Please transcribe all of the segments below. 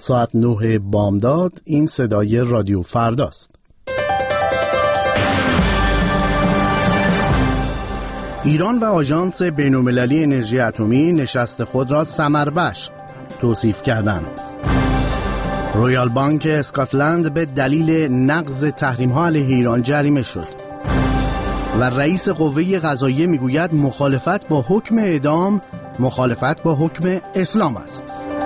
ساعت 9 بامداد. این صدای رادیو فرداست. ایران و آژانس بین‌المللی انرژی اتمی نشست خود را ثمربخش توصیف کردند. رویال بانک اسکاتلند به دلیل نقض تحریم‌ها علیه ایران جریمه شد و رئیس قوه قضاییه میگوید مخالفت با حکم اعدام مخالفت با حکم اسلام است.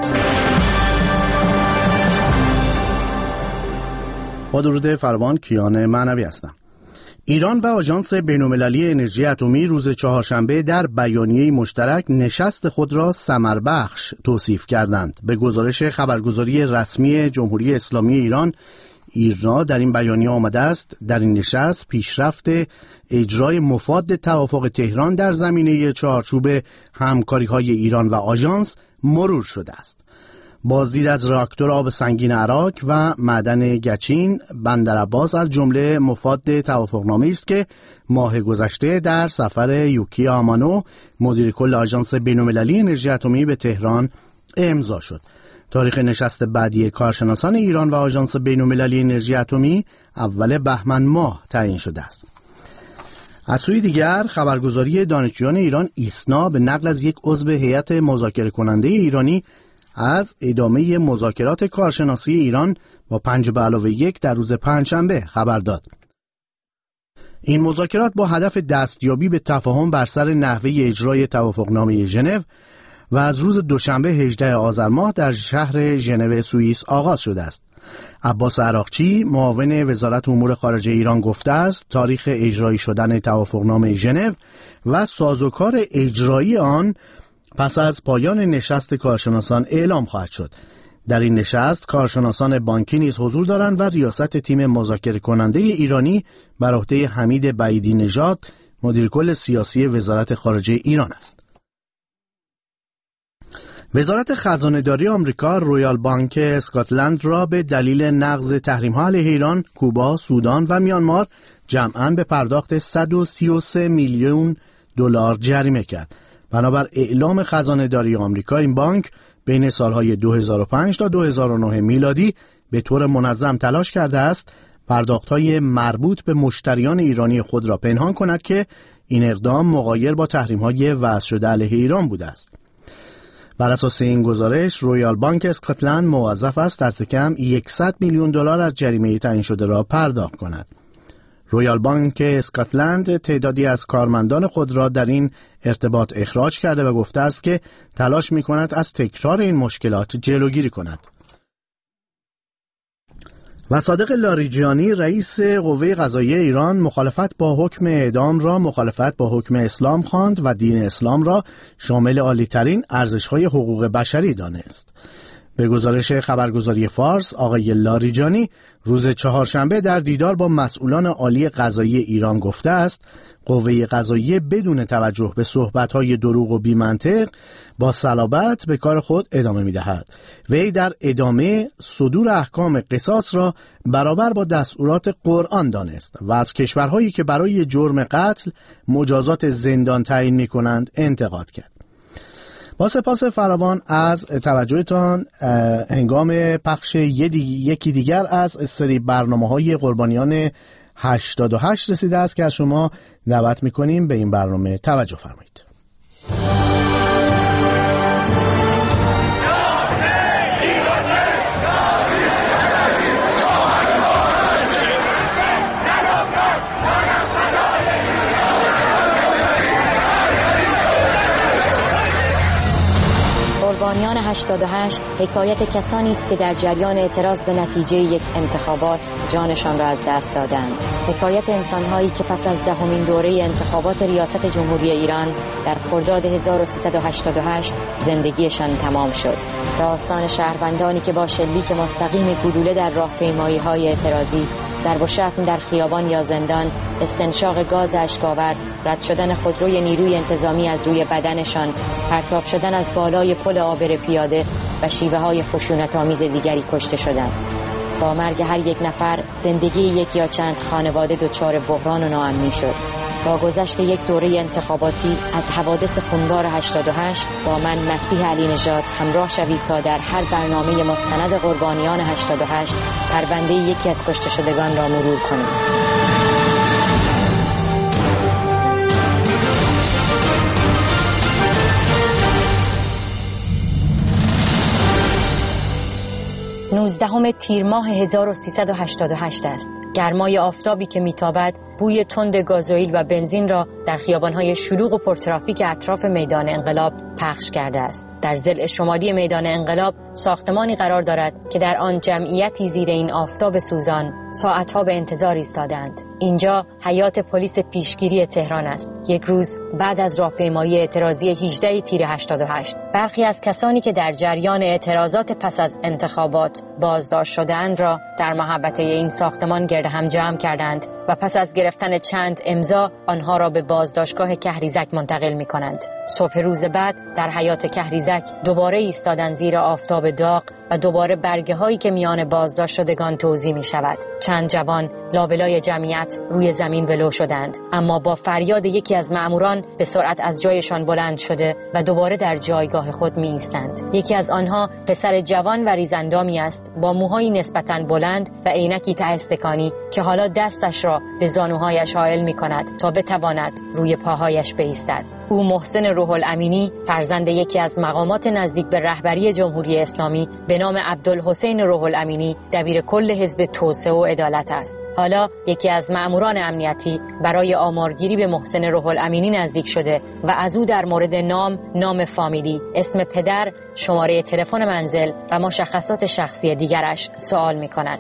با درود فراوان، کیان معنوی هستم. ایران و آژانس بین‌المللی انرژی اتمی روز چهارشنبه در بیانیه مشترک نشست خود را ثمربخش توصیف کردند. به گزارش خبرگزاری رسمی جمهوری اسلامی ایران در این بیانیه آمده است در این نشست پیشرفت اجرای مفاد توافق تهران در زمینه چارچوب همکاری‌های ایران و آژانس مرور شده است. بازدید از راکتور آب سنگین عراق و معدن گچین بندرعباس از جمله مفاد توافقنامه است که ماه گذشته در سفر یوکی آمانو مدیر کل آژانس بین‌المللی انرژی اتمی به تهران امضا شد. تاریخ نشست بعدی کارشناسان ایران و آژانس بین‌المللی انرژی اتمی اول بهمن ماه تعیین شده است. از سوی دیگر خبرگزاری دانشجویان ایران ایسنا به نقل از یک عضو هیئت مذاکره کننده ایرانی از ادامه مذاکرات کارشناسی ایران با 5+1 در روز پنجشنبه خبر داد. این مذاکرات با هدف دستیابی به تفاهم بر سر نحوه اجرای توافقنامه ژنو و از روز دوشنبه 18 آذر ماه در شهر ژنو سوئیس آغاز شده است. عباس عراقچی معاون وزارت امور خارجه ایران گفته است تاریخ اجرایی شدن توافقنامه ژنو و سازوکار اجرایی آن پس از پایان نشست کارشناسان اعلام خواهد شد. در این نشست کارشناسان بانکی نیز حضور دارند و ریاست تیم مذاکره کننده ایرانی بر عهده حمید بعیدی نژاد مدیر کل سیاسی وزارت خارجه ایران است. وزارت خزانه‌داری آمریکا رویال بانک اسکاتلند را به دلیل نقض تحریم‌ها علیه ایران، کوبا، سودان و میانمار جمعاً به پرداخت 133 میلیون دلار جریمه کرد. بنابر اعلام خزانه‌داری آمریکا این بانک بین سالهای 2005 تا 2009 میلادی به طور منظم تلاش کرده است پرداخت‌های مربوط به مشتریان ایرانی خود را پنهان کند که این اقدام مغایر با تحریم‌های وضع شده علیه ایران بوده است. بر اساس این گزارش رویال بانک اسکاتلند موظف است دست کم 100 میلیون دلار از جریمه تعیین شده را پرداخت کند. رویال بانک اسکاتلند تعدادی از کارمندان خود را در این ارتباط اخراج کرده و گفته است که تلاش می‌کند از تکرار این مشکلات جلوگیری کند. و صادق لاریجانی رئیس قوه قضاییه ایران مخالفت با حکم اعدام را مخالفت با حکم اسلام خواند و دین اسلام را شامل عالی‌ترین ارزش‌های حقوق بشری دانست. به گزارش خبرگزاری فارس، آقای لاریجانی روز چهارشنبه در دیدار با مسئولان عالی قضایی ایران گفته است قوه قضاییه بدون توجه به صحبت‌های دروغ و بی‌منطق با صلابت به کار خود ادامه می‌دهد. وی در ادامه صدور احکام قصاص را برابر با دستورات قرآن دانست و از کشورهایی که برای جرم قتل مجازات زندان تعیین می‌کنند انتقاد کرد. با سپاس فراوان از توجهتان هنگام پخش یکی دیگر از سری برنامه‌های قربانیان 88 رسیده است که از شما دعوت می‌کنیم به این برنامه توجه فرمایید. قربانیان 88 حکایت کسانی است که در جریان اعتراض به نتیجه یک انتخابات جانشان را از دست دادند. حکایت انسان‌هایی که پس از 10مین دوره انتخابات ریاست جمهوری ایران در خرداد 1388 زندگیشان تمام شد. داستان شهروندانی که با شلیک مستقیم گلوله در راهپیمایی‌های اعتراضی، ضرب و شتم در خیابان یا زندان، استنشاق گاز اشک‌آور، رد شدن خودروی نیروی انتظامی از روی بدنشان، پرتاب شدن از بالای پل عابر پیاده و شیوه‌های خشونت‌آمیز دیگری کشته شدند. با مرگ هر یک نفر زندگی یک یا چند خانواده دچار بحران و ناامنی شد. با گذشت یک دوره انتخاباتی از حوادث خونبار 88 با من مسیح علی نژاد همراه شوید تا در هر برنامه مستند قربانیان 88 پرونده یکی از کشته شدگان را مرور کنیم. نوزدهم تیر ماه 1388 است. گرمای آفتابی که میتابد بوی تند گازوئیل و بنزین را در خیابان‌های شلوغ و پرترافیک اطراف میدان انقلاب پخش کرده است. در ضلع شمالی میدان انقلاب ساختمانی قرار دارد که در آن جمعیتی زیر این آفتاب سوزان ساعتها به انتظار ایستادند. اینجا حیات پلیس پیشگیری تهران است. یک روز بعد از راهپیمایی اعتراضی 18 تیر 88 برخی از کسانی که در جریان اعتراضات پس از انتخابات بازداشت شدند را در محوطه این ساختمان گرد هم جمع کردند و پس از گرفتن چند امضا آنها را به بازداشتگاه کهریزک منتقل می‌کنند. صبح روز بعد در حیات کهریزک دوباره ایستادند زیر آفتاب داغ و دوباره برگه هایی که میان بازداشت شدگان توزیع می شود. چند جوان لابلای جمعیت روی زمین ولو شدند، اما با فریاد یکی از مأموران به سرعت از جایشان بلند شده و دوباره در جایگاه خود می ایستند. یکی از آنها پسر جوان و ریزاندامی است با موهایی نسبتاً بلند و عینکی ته استکانی که حالا دستش را به زانوهایش حائل می کند تا بتواند روی پاهایش بایستد. او محسن روح الامینی فرزند یکی از مقامات نزدیک به رهبری جمهوری اسلامی به نام عبدالحسین روح الامینی دبیر کل حزب توسعه و عدالت است. حالا یکی از مأموران امنیتی برای آمارگیری به محسن روح الامینی نزدیک شده و از او در مورد نام فامیلی، اسم پدر، شماره تلفن منزل و مشخصات شخصی دیگرش سوال می‌کند.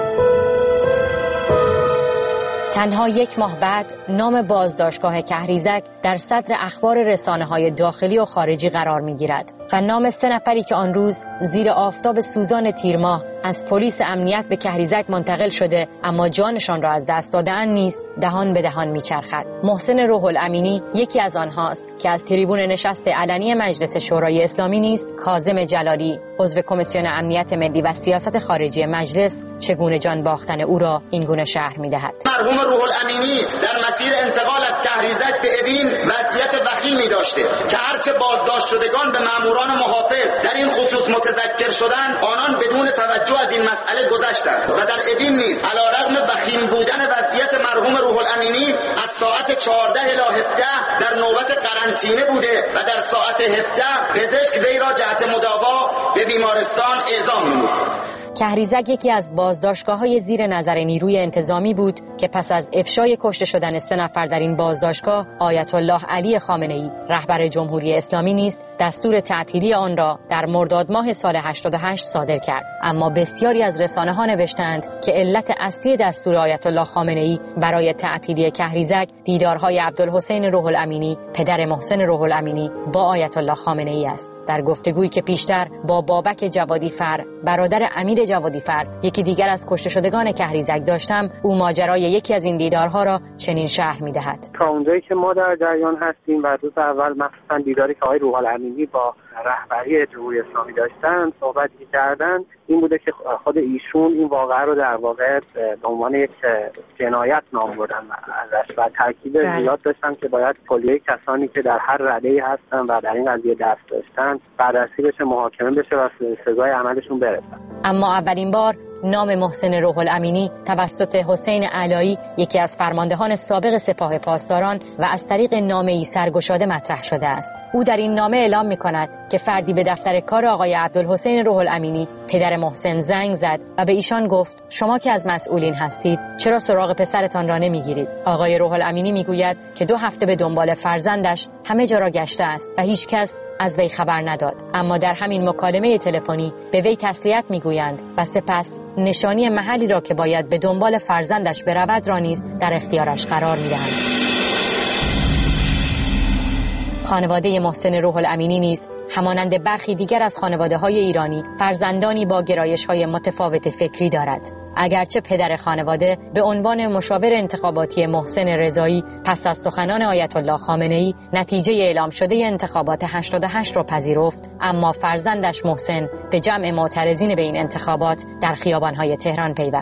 تنها یک ماه بعد نام بازداشتگاه کهریزک در صدر اخبار رسانه‌های داخلی و خارجی قرار می‌گیرد و نام 3 نفری که آن روز زیر آفتاب سوزان تیر ماه از پلیس امنیت به کهریزک منتقل شده اما جانشان را از دست داده‌اند نیز دهان به دهان می‌چرخد. محسن روح الامینی یکی از آنهاست که از تریبون نشست علنی مجلس شورای اسلامی نیز کاظم جلالی عضو کمیسیون امنیت ملی و سیاست خارجی مجلس چگونه جان باختن او را اینگونه شرح می‌دهد. مرحوم روح الامینی در مسیر انتقال از کهریزک به اوین وضعیت وخیمی داشته که هرچه بازداشت شدگان به ماموران محافظ در این خصوص متذکر شدند آنان بدون توجه از این مسئله گذشتند و در اوین نیز علیرغم وخیم بودن وضعیت مرحوم روح الامینی از ساعت 14 الی 17 در نوبت قرنطینه بوده و در ساعت 17 پزشک وی را جهت مداوا به بیمارستان اعزام نمود. کهریزک یکی از بازداشتگاه‌های زیر نظر نیروی انتظامی بود که پس از افشای کشته شدن 3 نفر در این بازداشتگاه آیت الله علی خامنه‌ای رهبر جمهوری اسلامی نیز دستور تعطیلی آن را در مرداد ماه سال 88 صادر کرد. اما بسیاری از رسانه‌ها نوشتند که علت اصلی دستور آیت الله خامنه‌ای برای تعطیلی کهریزک دیدارهای عبدالحسین روح الامینی پدر محسن روح الامینی با آیت الله خامنه‌ای است. در گفتگویی که پیشتر با بابک جوادی فر برادر امیر جوادی فر یکی دیگر از کشته شدگان کهریزک داشتم، او ماجرای یکی از این دیدارها را چنین شرح می‌دهد. تا اونجایی که ما در جریان هستیم و روز اول مخصوصا دیداری که آقای روح الامینی با رهبری جمهوری اسلامی داشتن صحبتی کردن این بوده که خود ایشون این واقعه رو در واقع به عنوان یک جنایت نام بردن ازش و تاکید زیاد داشتن که باید کلیه کسانی که در هر رده‌ای هستن و در این قضیه دست داشتن بررسی بشه، محاکمه بشه و سزای عملشون برسن. اما اولین بار نام محسن روح الامینی توسط حسین علایی یکی از فرماندهان سابق سپاه پاسداران و از طریق نامه‌ای سرگشاده مطرح شده است. او در این نامه اعلام می‌کند که فردی به دفتر کار آقای عبدالحسین روح الامینی پدر محسن زنگ زد و به ایشان گفت شما که از مسئولین هستید چرا سراغ پسرتان را نمیگیرید؟ آقای روح الامینی میگوید که 2 هفته به دنبال فرزندش همه جا را گشته است و هیچ کس از وی خبر نداد. اما در همین مکالمه تلفنی به وی تسلیت میگویند و سپس نشانی محلی را که باید به دنبال فرزندش برود را نیز در اختیارش قرار میدهند. خانواده محسن روح الامینی نیز همانند برخی دیگر از خانواده‌های ایرانی فرزندانی با گرایش‌های متفاوت فکری دارد. اگرچه پدر خانواده به عنوان مشاور انتخاباتی محسن رضایی پس از سخنان آیت الله خامنه‌ای نتیجه اعلام شده انتخابات 88 را پذیرفت، اما فرزندش محسن به جمع معترضین به این انتخابات در خیابان‌های تهران پیوست.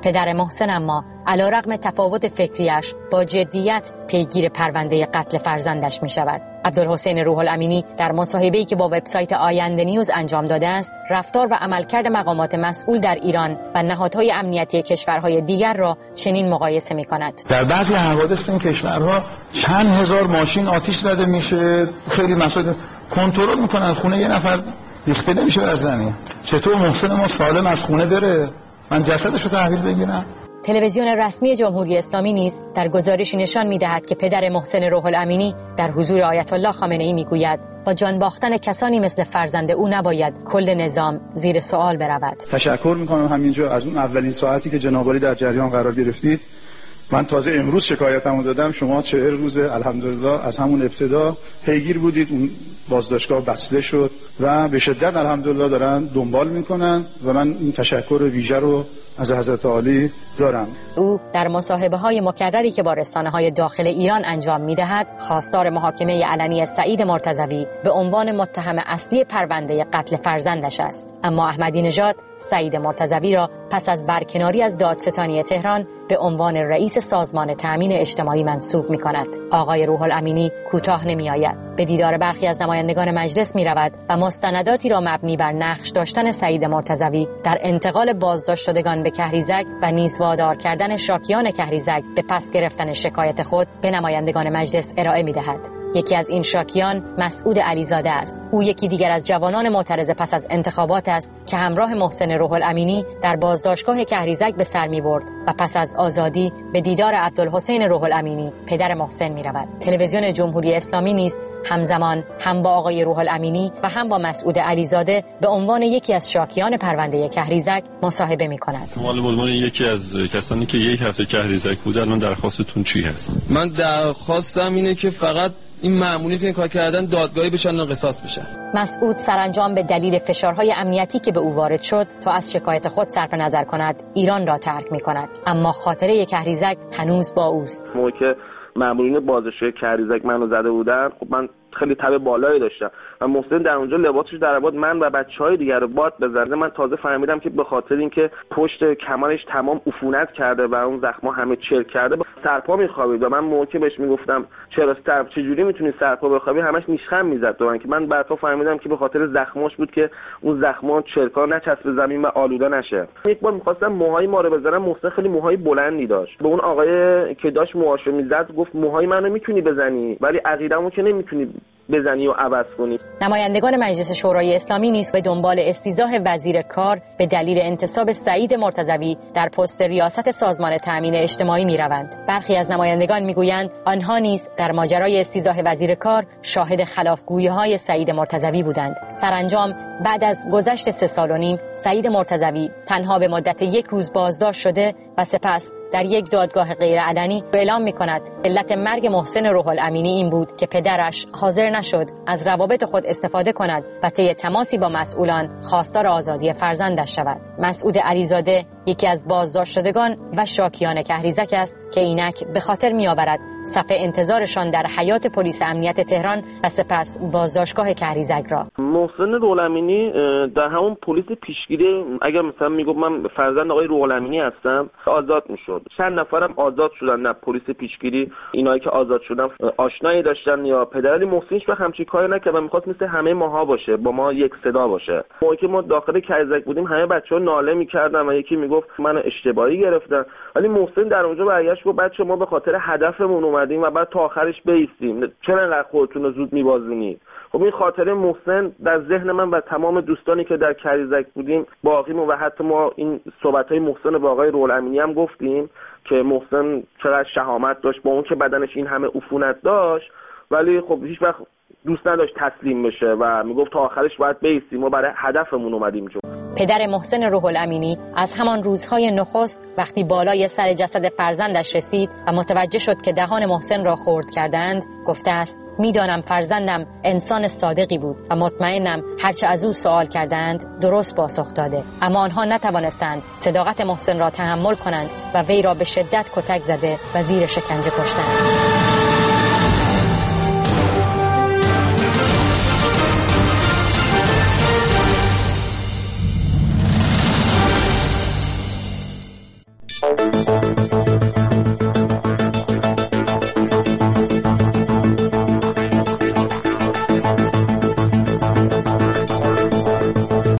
پدر محسن اما علیرغم تفاوت فکریش با جدیت پیگیر پرونده قتل فرزندش می شود. عبدالحسین روح الامینی در مصاحبه‌ای که با وبسایت آینده نیوز انجام داده است، رفتار و عملکرد مقامات مسئول در ایران و نهادهای امنیتی کشورهای دیگر را چنین مقایسه می‌کند. در بعضی حوادث این کشورها چند هزار ماشین آتش زده میشه، خیلی مسائل کنترل میکنن، خونه یه نفر ریخته نمیشه از زمین. چطور محسن ما سالم از خونه بره؟ من جسدش رو تحویل بگیرم؟ تلویزیون رسمی جمهوری اسلامی نیز در گزارشی نشان می‌دهد که پدر محسن روح الامینی در حضور آیت الله خامنه‌ای می‌گوید با جان باختن کسانی مثل فرزند او نباید کل نظام زیر سوال برود. تشکر می‌کنم همینجا از اون اولین ساعتی که جناب عالی در جریان قرار گرفتید. من تازه امروز شکایتمو دادم، شما 40 روز الحمدلله از همون ابتدا پیگیر بودید، اون بازداشتگاه بسته شد و به شدت الحمدلله دارن دنبال میکنن و من این تشکر ویژه رو از حضرت عالی دارم. او در مصاحبه‌های مکرری که با رسانه‌های داخل ایران انجام می‌دهد، خواستار محاکمه علنی سعید مرتضوی به عنوان متهم اصلی پرونده قتل فرزندش است. اما احمدی نژاد سعید مرتضوی را پس از برکناری از دادستانی تهران به عنوان رئیس سازمان تأمین اجتماعی منصوب می‌کند. آقای روح الامینی کوتاه نمی‌آید. به دیدار برخی از نمایندگان مجلس می‌رود و مستنداتی را مبنی بر نقش داشتن سعید مرتضوی در انتقال بازداشت شدگان به کهریزک و نیز وادار کردن شاکیان کهریزک به پس گرفتن شکایت خود به نمایندگان مجلس ارائه می‌دهد. یکی از این شاکیان مسعود علیزاده است. او یکی دیگر از جوانان معترض پس از انتخابات است که همراه محسن روح الامینی در بازداشتگاه کهریزک به سر می‌برد و پس از آزادی به دیدار عبدالحسین روح الامینی پدر محسن می‌رود. تلویزیون جمهوری اسلامی نیز همزمان هم با آقای روح الامینی و هم با مسعود علیزاده به عنوان یکی از شاکیان پرونده کهریزک مصاحبه می‌کند. به عنوان یکی از کسانی که یک هفته کهریزک بودن، الان درخواستتون چی هست؟ من درخواستم اینه که فقط این مأموری که این کار کردن دادگاهی بشن و قصاص بشن. مسعود سرانجام به دلیل فشارهای امنیتی که به او وارد شد تا از شکایت خود صرف نظر کند ایران را ترک می‌کند، اما خاطره کهریزک هنوز با اوست. موقعی که مأمورین بازداشتی کهریزک منو زده بودن، خب من خیلی تب بالایی داشتم و محسن در اونجا لباسش در آورد من و بچهای دیگر رو باد بزنه. من تازه فهمیدم که به خاطر اینکه پشت کمرش تمام عفونت کرده و اون زخم‌ها همه چرک کرده سرپا می‌خوابید و من موقعی که بهش میگفتم چرا چجوری میتونی سرپا بخوابی همش نیشخند میزد دوباره که من بعدا فهمیدم که به خاطر زخماش بود که اون زخم‌ها چرکا نچسبه زمین و آلوده نشه. یک بار می‌خواستم موهای ما رو بزنم، محسن خیلی موهای بلندی داشت. به اون آقای که داشت موهاشو میزد گفت موهای منو میتونی بزنی ولی عقیده‌مو که نمیتونی بزنی و عوض کنی. نمایندگان مجلس شورای اسلامی نیز به دنبال استیضاح وزیر کار به دلیل انتصاب سعید مرتضوی در پست ریاست سازمان تأمین اجتماعی می‌روند. برخی از نمایندگان می‌گویند آنها نیز در ماجرای استیضاح وزیر کار شاهد خلافگویی‌های سعید مرتضوی بودند. سرانجام بعد از گذشت 3 سال و نیم سعید مرتضوی تنها به مدت 1 روز بازداشت شده و سپس در یک دادگاه غیرعلنی اعلام می‌کند علت مرگ محسن روح الامینی این بود که پدرش حاضر نشد از روابط خود استفاده کند و طی تماسی با مسئولان خواستار آزادی فرزندش شود. مسعود علیزاده یکی از بازداشت شدگان و شاکیان کهریزک است که اینک به خاطر می‌آورد صف انتظارشان در حیات پلیس امنیت تهران و سپس بازداشتگاه کهریزک را. محسن روح الامینی در همون پلیس پیشگیری اگر مثلا میگم من فرزند آقای روح الامینی هستم آزاد میشد. چند نفرم آزاد شدن نه پلیس پیشگیری، اینایی که آزاد شدن آشنایی داشتن یا پدری محسنش به همچین کاری نکرد و میخواست مثل همه ماها باشه، با ما یک صدا باشه. موقعی که ما داخل کهریزک بودیم همه بچه‌ها ناله میکردن و یکی میگفت من اشتباهی گرفتن، ولی محسن در اونجا برگشت گفت بچه‌ها ما به خاطر هدفمون اومدیم و بعد تا آخرش بایستیم، چرا انقدر خودتون رو زود میبازونید؟ خب این خاطره محسن در ذهن من و تمام دوستانی که در کهریزک بودیم باقیمون و حتی ما این صحبت‌های محسن با آقای روح الامینی هم گفتیم که محسن چقدر شهامت داشت با اون که بدنش این همه عفونت داشت ولی خب هیچ وقت دوست نداشت تسلیم بشه و میگفت تا آخرش باید بایستیم و برای هدفمون اومدیم جو. پدر محسن روح الامینی از همان روزهای نخست وقتی بالای سر جسد فرزندش رسید و متوجه شد که دهان محسن را خرد کردند گفته است میدانم فرزندم انسان صادقی بود و مطمئنم هرچه از او سوال کردند درست پاسخ داده، اما آنها نتوانستند صداقت محسن را تحمل کنند و وی را به شدت کتک زده و زیر شکنجه کشتند.